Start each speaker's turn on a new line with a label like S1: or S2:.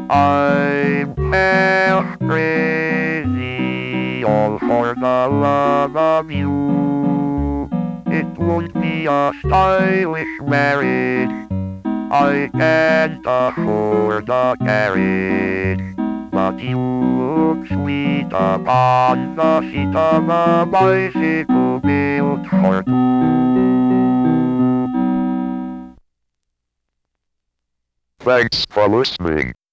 S1: I'm half crazy, all for the love of you. It would be a stylish marriage. I can't afford a carriage, but you look sweet upon the seat of a bicycle built for two.
S2: Thanks for listening.